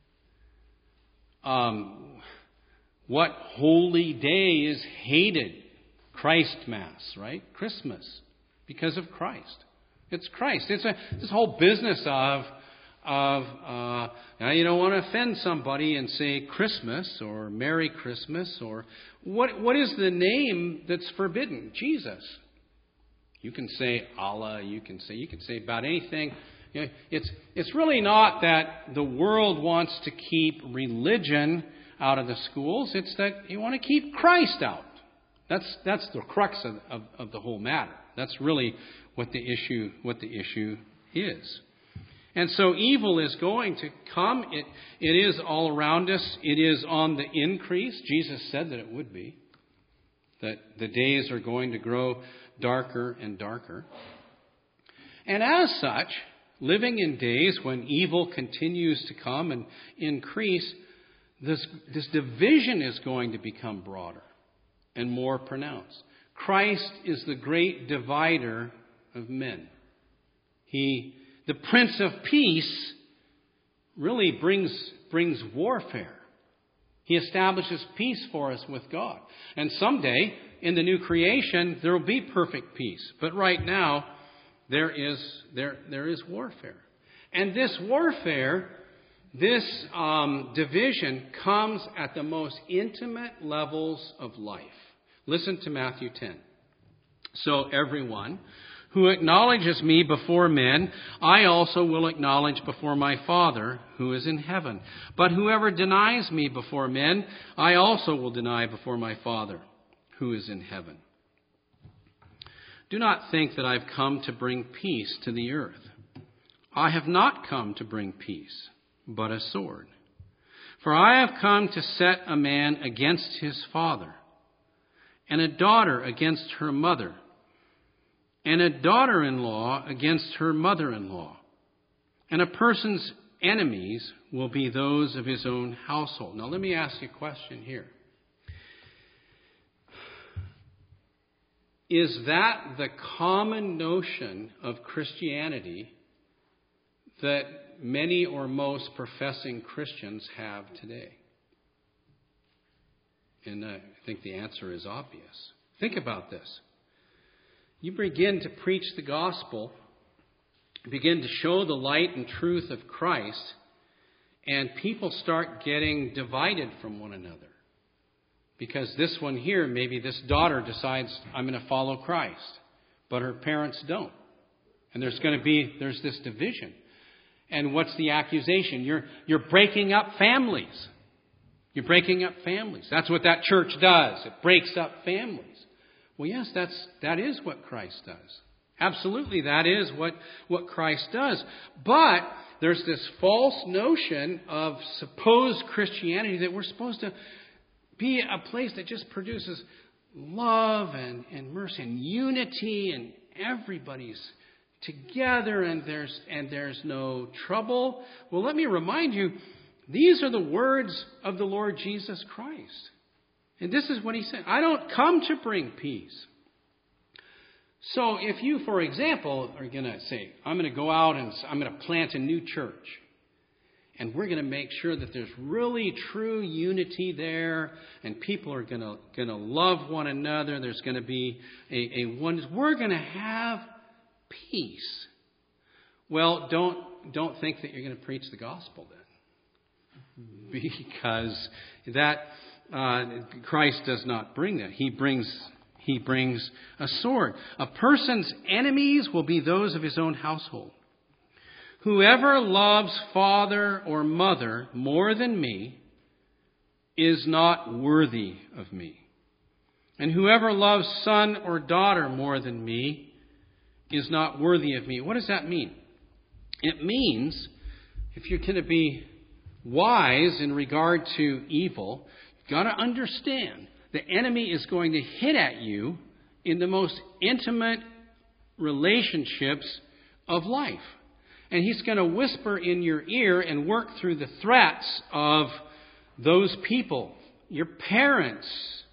Um, what holy day is hated? Christ Mass, right? Christmas, because of Christ. It's Christ. It's a this whole business of of uh, now you don't want to offend somebody and say Christmas or Merry Christmas or what what is the name that's forbidden? Jesus. You can say Allah. You can say you can say about anything. You know, it's it's really not that the world wants to keep religion out of the schools. It's that you want to keep Christ out. That's that's the crux of, of, of the whole matter. That's really what the issue what the issue is. And so evil is going to come. It it is all around us. It is on the increase. Jesus said that it would be. That the days are going to grow darker and darker. And as such, living in days when evil continues to come and increase, this, this division is going to become broader and more pronounced. Christ is the great divider of men. He, the Prince of Peace, really brings, brings warfare. He establishes peace for us with God. And someday, in the new creation, there will be perfect peace. But right now, there is there there is warfare. And this warfare, this um, division, comes at the most intimate levels of life. Listen to Matthew ten. So everyone who acknowledges me before men, I also will acknowledge before my Father who is in heaven. But whoever denies me before men, I also will deny before my Father who is in heaven. Do not think that I've come to bring peace to the earth. I have not come to bring peace, but a sword. For I have come to set a man against his father, and a daughter against her mother, and a daughter-in-law against her mother-in-law. And a person's enemies will be those of his own household. Now let me ask you a question here. Is that the common notion of Christianity that many or most professing Christians have today? And I think the answer is obvious. Think about this. You begin to preach the gospel, begin to show the light and truth of Christ, and people start getting divided from one another. Because this one here, maybe this daughter decides, I'm going to follow Christ, but her parents don't. And there's going to be, there's this division. And what's the accusation? You're, you're breaking up families. You're breaking up families. That's what that church does. It breaks up families. Well, yes, that's, that is what Christ does. Absolutely, that is what, what Christ does. But there's this false notion of supposed Christianity that we're supposed to be a place that just produces love and, and mercy and unity, and everybody's together, and there's and there's no trouble. Well, let me remind you, these are the words of the Lord Jesus Christ. And this is what he said. I don't come to bring peace. So if you, for example, are going to say, I'm going to go out and I'm going to plant a new church, and we're going to make sure that there's really true unity there, and people are going to going to love one another. There's going to be a, a one. We're going to have peace. Well, don't don't think that you're going to preach the gospel then, because that uh, Christ does not bring that. He brings he brings a sword. A person's enemies will be those of his own household. Whoever loves father or mother more than me is not worthy of me. And whoever loves son or daughter more than me is not worthy of me. What does that mean? It means, if you're going to be wise in regard to evil, you've got to understand the enemy is going to hit at you in the most intimate relationships of life. And he's going to whisper in your ear and work through the threats of those people, your parents,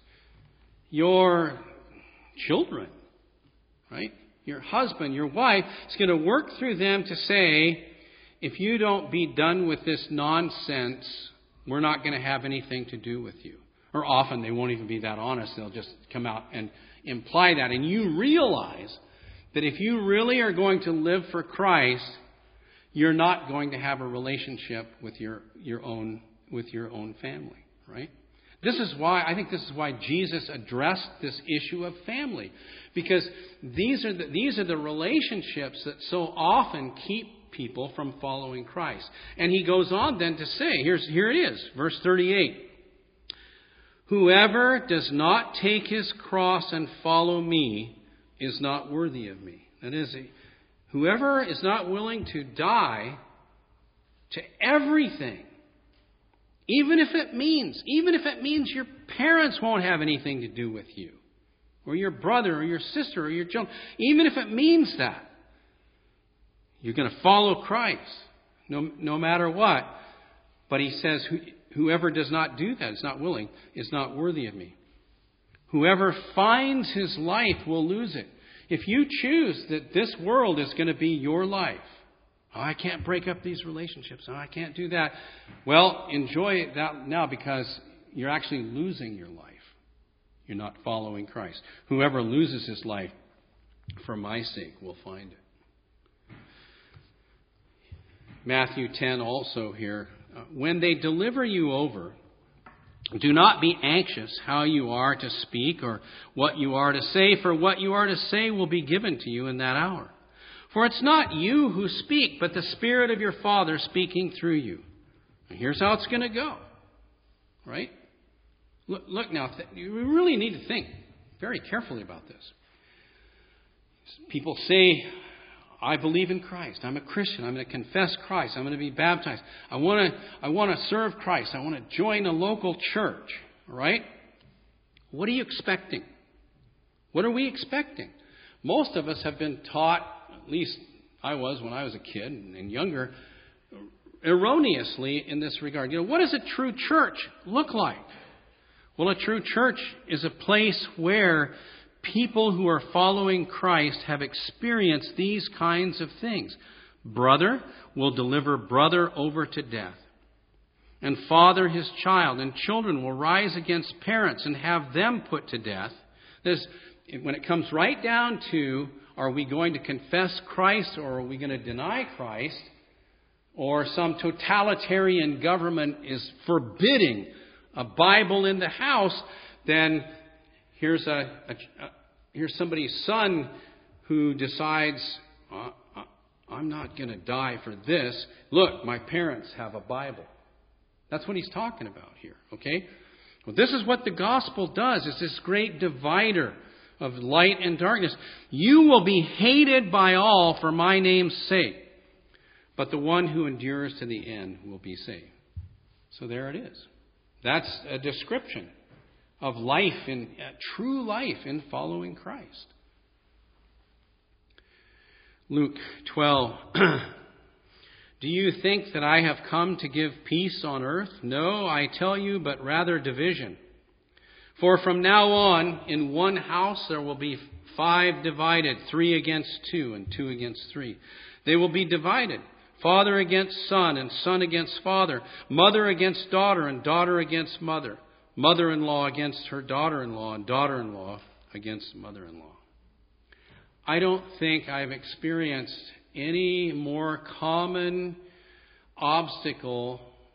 your children, right? Your husband, your wife. He's going to work through them to say, if you don't be done with this nonsense, we're not going to have anything to do with you. Or often they won't even be that honest. They'll just come out and imply that. And you realize that if you really are going to live for Christ, you're not going to have a relationship with your, your own with your own family, right? This is why I think this is why Jesus addressed this issue of family, because these are the, these are the relationships that so often keep people from following Christ. And he goes on then to say, here's here it is, verse thirty-eight. Whoever does not take his cross and follow me is not worthy of me. That is, whoever is not willing to die to everything, even if it means, even if it means your parents won't have anything to do with you, or your brother, or your sister, or your children, even if it means that, you're going to follow Christ, no, no matter what. But he says, whoever does not do that, is not willing, is not worthy of me. Whoever finds his life will lose it. If you choose that this world is going to be your life, oh, I can't break up these relationships, oh, I can't do that. Well, enjoy that now, because you're actually losing your life. You're not following Christ. Whoever loses his life for my sake will find it. Matthew ten also here. When they deliver you over, do not be anxious how you are to speak or what you are to say, for what you are to say will be given to you in that hour. For it's not you who speak, but the Spirit of your Father speaking through you. And here's how it's going to go. Right? Look, look now, th- you really need to think very carefully about this. People say, I believe in Christ. I'm a Christian. I'm going to confess Christ. I'm going to be baptized. I want to I want to serve Christ. I want to join a local church. All right? What are you expecting? What are we expecting? Most of us have been taught, at least I was when I was a kid and younger, erroneously in this regard. You know, what does a true church look like? Well, a true church is a place where people who are following Christ have experienced these kinds of things. Brother will deliver brother over to death, and father his child, and children will rise against parents and have them put to death. This, when it comes right down to, are we going to confess Christ or are we going to deny Christ, or some totalitarian government is forbidding a Bible in the house, then here's a, a, a here's somebody's son who decides, uh, I'm not going to die for this. Look, my parents have a Bible. That's what he's talking about here, okay? Well, this is what the gospel does. It's this great divider of light and darkness. You will be hated by all for my name's sake, but the one who endures to the end will be saved. So there it is. That's a description of life, in uh, true life in following Christ. Luke twelve. Do you think that I have come to give peace on earth? No, I tell you, but rather division. For from now on, in one house there will be five divided, three against two, and two against three. They will be divided. Father against son, and son against father. Mother against daughter, and daughter against mother. Mother-in-law against her daughter-in-law, and daughter-in-law against mother-in-law. I don't think I've experienced any more common obstacle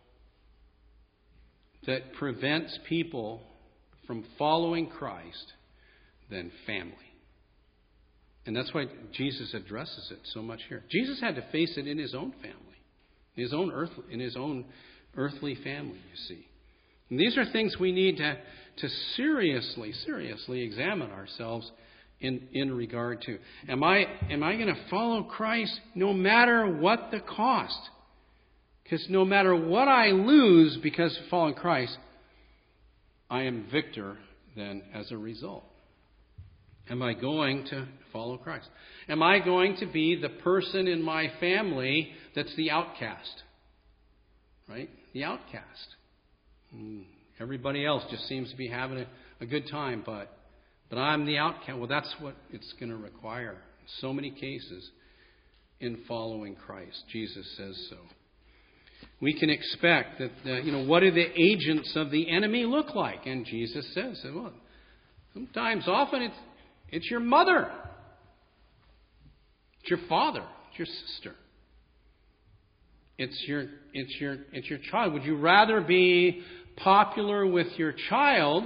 that prevents people from following Christ than family. And that's why Jesus addresses it so much here. Jesus had to face it in his own family, in his own earth, in his own earthly family, you see. And these are things we need to, to seriously, seriously examine ourselves in, in regard to. Am I, am I going to follow Christ no matter what the cost? Because no matter what I lose because of following Christ, I am victor then as a result. Am I going to follow Christ? Am I going to be the person in my family that's the outcast? Right? The outcast. Everybody else just seems to be having a, a good time, but but I'm the outcast. Well, that's what it's going to require in so many cases in following Christ. Jesus says so. We can expect that, uh, you know, what do the agents of the enemy look like? And Jesus says, well, sometimes, often, it's it's your mother. It's your father. It's your sister. It's your it's your it's your child. Would you rather be popular with your child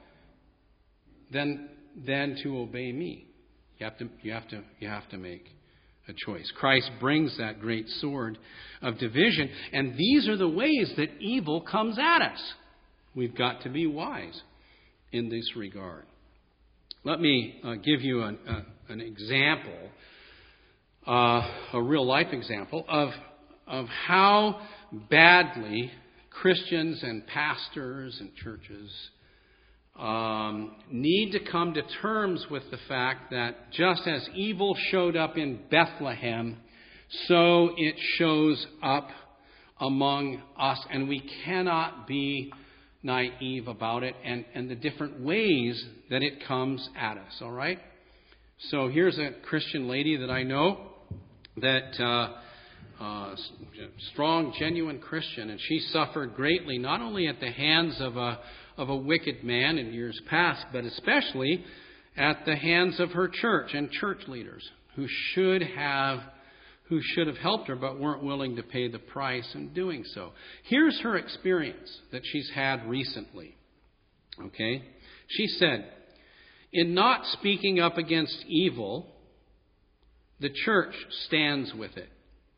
than than to obey me? You have to you have to you have to make a choice. Christ brings that great sword of division, and these are the ways that evil comes at us. We've got to be wise in this regard. Let me uh, give you an, uh, an example, uh, a real life example of of how badly Christians and pastors and churches um, need to come to terms with the fact that just as evil showed up in Bethlehem, so it shows up among us, and we cannot be naive about it and, and the different ways that it comes at us, all right? So here's a Christian lady that I know that... Uh, Uh, strong, genuine Christian, and she suffered greatly, not only at the hands of a of a wicked man in years past, but especially at the hands of her church and church leaders who should have who should have helped her, but weren't willing to pay the price in doing so. Here's her experience that she's had recently. Okay, she said, "In not speaking up against evil, the church stands with it.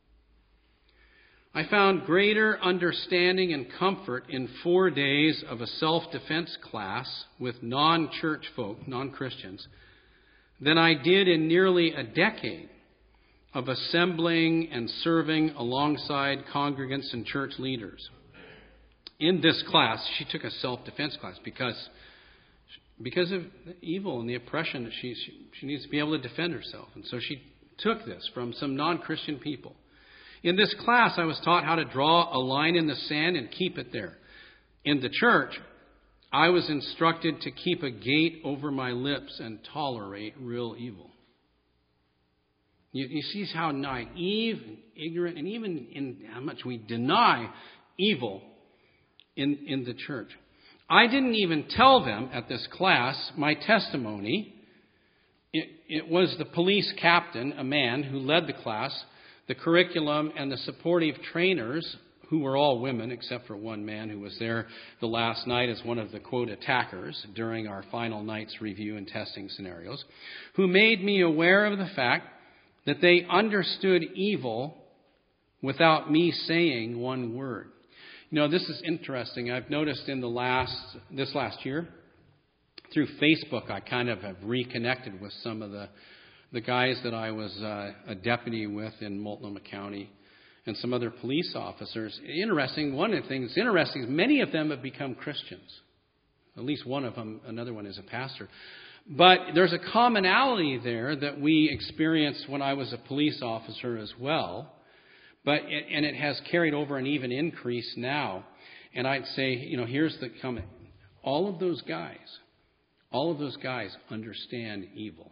I found greater understanding and comfort in four days of a self-defense class with non-church folk, non-Christians, than I did in nearly a decade of assembling and serving alongside congregants and church leaders. In this class, she took a self-defense class because, because of the evil and the oppression that she, she, she needs to be able to defend herself. And so she took this from some non-Christian people. In this class, I was taught how to draw a line in the sand and keep it there. In the church, I was instructed to keep a gate over my lips and tolerate real evil. You, you see how naive and ignorant, and even in how much we deny evil in, in the church. I didn't even tell them at this class my testimony. It, it was the police captain, a man, who led the class, the curriculum, and the supportive trainers, who were all women except for one man who was there the last night as one of the, quote, attackers during our final night's review and testing scenarios, who made me aware of the fact that they understood evil without me saying one word. You know, this is interesting. I've noticed in the last, this last year, through Facebook, I kind of have reconnected with some of the, the guys that I was uh, a deputy with in Multnomah County and some other police officers. Interesting, one of the things interesting is many of them have become Christians. At least one of them, another one is a pastor. But there's a commonality there that we experienced when I was a police officer as well. But it, and it has carried over and even increased now. And I'd say, you know, here's the comment. All of those guys, all of those guys understand evil.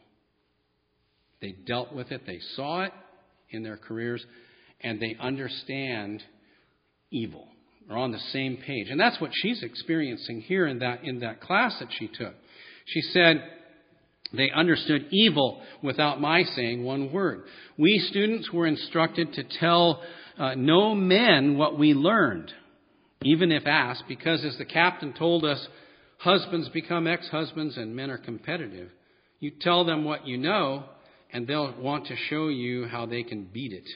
They dealt with it. They saw it in their careers. And they understand evil. They're on the same page. And that's what she's experiencing here in that, in that class that she took. She said, they understood evil without my saying one word. We students were instructed to tell uh, no men what we learned, even if asked, because as the captain told us, husbands become ex-husbands and men are competitive. You tell them what you know, and they'll want to show you how they can beat it.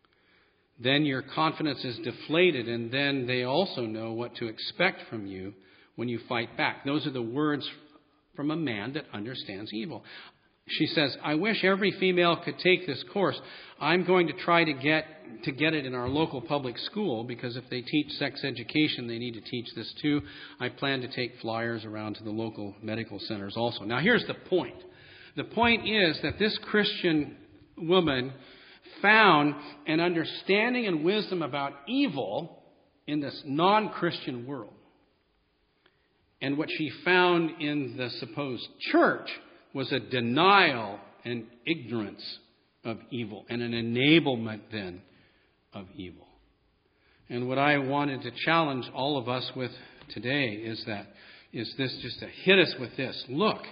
Then your confidence is deflated, and then they also know what to expect from you when you fight back. Those are the words from a man that understands evil. She says, I wish every female could take this course. I'm going to try to get to get it in our local public school, because if they teach sex education, they need to teach this too. I plan to take flyers around to the local medical centers also. Now, here's the point. The point is that this Christian woman found an understanding and wisdom about evil in this non-Christian world. And what she found in the supposed church was a denial and ignorance of evil, and an enablement then of evil. And what I wanted to challenge all of us with today is that, is this just to hit us with this. Look,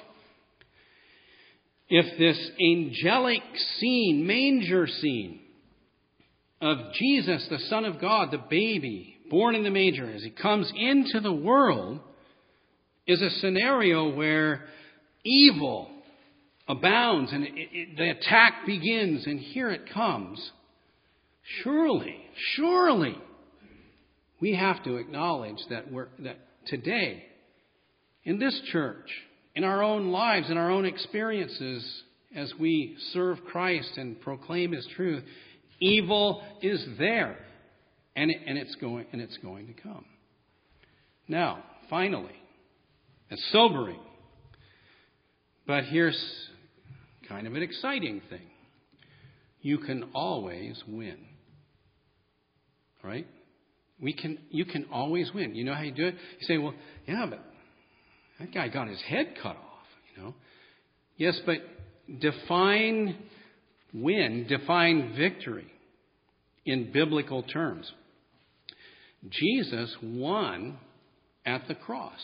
if this angelic scene, manger scene of Jesus, the Son of God, the baby, born in the manger, as he comes into the world, is a scenario where evil abounds and it, it, the attack begins, and here it comes. Surely, surely, we have to acknowledge that we're that today, in this church, in our own lives, in our own experiences, as we serve Christ and proclaim His truth, evil is there, and it, and it's going and it's going to come. Now, finally, it's sobering, but here's kind of an exciting thing. You can always win. Right? We can. You can always win. You know how you do it? You say, well, yeah, but that guy got his head cut off, you know. Yes, but define win, define victory in biblical terms. Jesus won at the cross.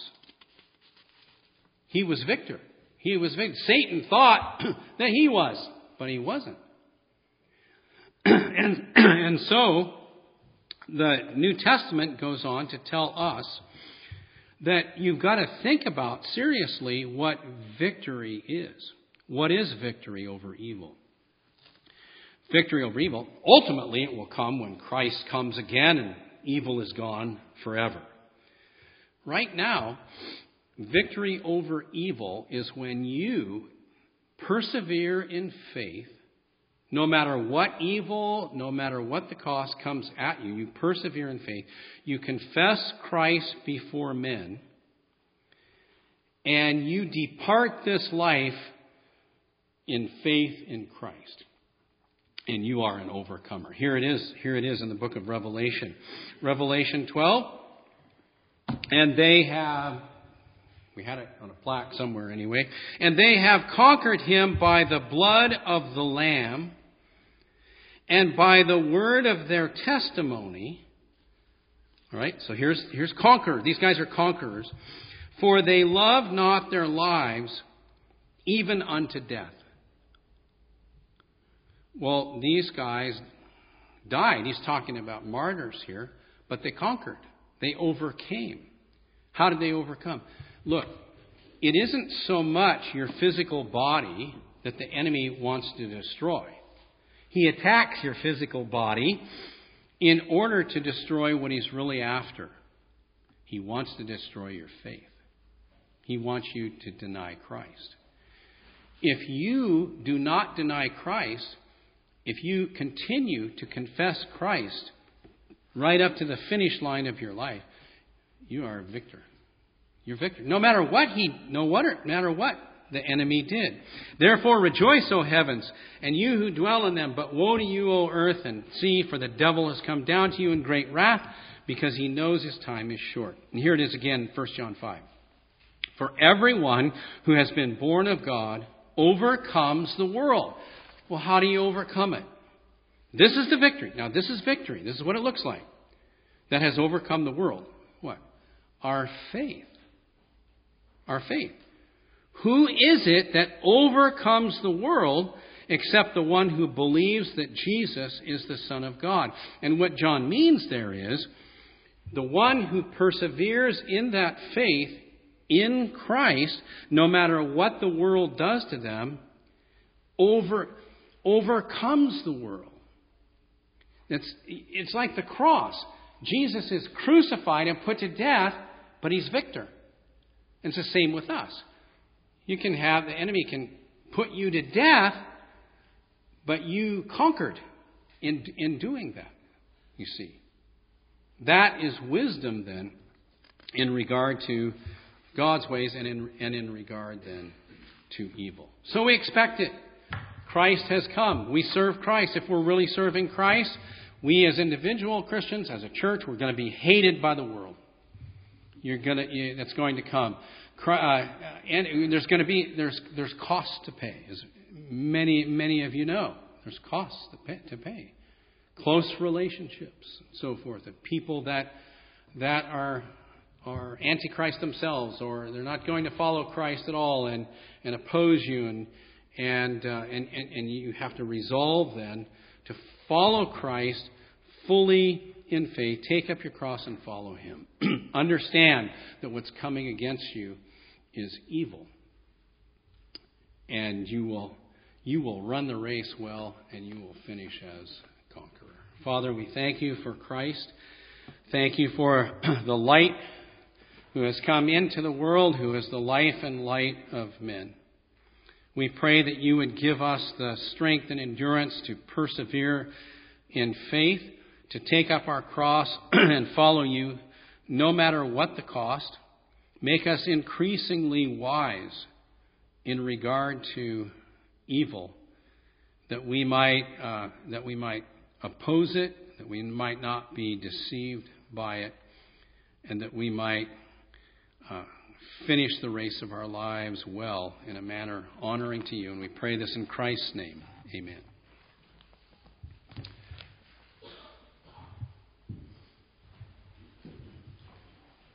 He was victor. He was victor. Satan thought that he was, but he wasn't. and, and so the New Testament goes on to tell us that you've got to think about seriously what victory is. What is victory over evil? Victory over evil, ultimately it will come when Christ comes again and evil is gone forever. Right now, victory over evil is when you persevere in faith, no matter what evil, no matter what the cost comes at you, you persevere in faith. You confess Christ before men, and you depart this life in faith in Christ. And you are an overcomer. Here it is. Here it is in the book of Revelation. Revelation twelve. And they have, we had it on a plaque somewhere anyway. And they have conquered him by the blood of the Lamb and by the word of their testimony. All right, so here's, here's conqueror. These guys are conquerors. For they love not their lives even unto death. Well, these guys died. He's talking about martyrs here, but they conquered. They overcame. How did they overcome? Look, it isn't so much your physical body that the enemy wants to destroy. He attacks your physical body in order to destroy what he's really after. He wants to destroy your faith. He wants you to deny Christ. If you do not deny Christ, if you continue to confess Christ right up to the finish line of your life, you are a victor. You're a victor. No matter what he, no matter what the enemy did. Therefore rejoice, O heavens, and you who dwell in them. But woe to you, O earth and sea, for the devil has come down to you in great wrath, because he knows his time is short. And here it is again, First John five. For everyone who has been born of God overcomes the world. Well, how do you overcome it? This is the victory. Now, this is victory. This is what it looks like. That has overcome the world. What? Our faith. Our faith. Who is it that overcomes the world except the one who believes that Jesus is the Son of God? And what John means there is, the one who perseveres in that faith in Christ, no matter what the world does to them, over, overcomes the world. It's, it's like the cross. Jesus is crucified and put to death, but he's victor. And it's the same with us. You can have, the enemy can put you to death, but you conquered in, in doing that, you see. That is wisdom then in regard to God's ways and in, and in regard then to evil. So we expect it. Christ has come. We serve Christ. If we're really serving Christ, we as individual Christians, as a church, we're going to be hated by the world. You're going to, you, that's going to come. Uh, and there's going to be, there's, there's costs to pay. As many, many of you know, there's costs to pay. To pay. Close relationships and so forth. Of people that, that are, are antichrist themselves, or they're not going to follow Christ at all and, and oppose you. And, and, uh, and, and, and you have to resolve then to follow Christ fully in faith. Take up your cross and follow him. Understand that what's coming against you is evil. And you will, you will run the race well, and you will finish as conqueror. Father, we thank you for Christ. Thank you for the light who has come into the world, who is the life and light of men. We pray that you would give us the strength and endurance to persevere in faith, to take up our cross and follow you no matter what the cost. Make us increasingly wise in regard to evil, that we might uh, that we might oppose it, that we might not be deceived by it, and that we might uh, finish the race of our lives well in a manner honoring to you. And we pray this in Christ's name. Amen.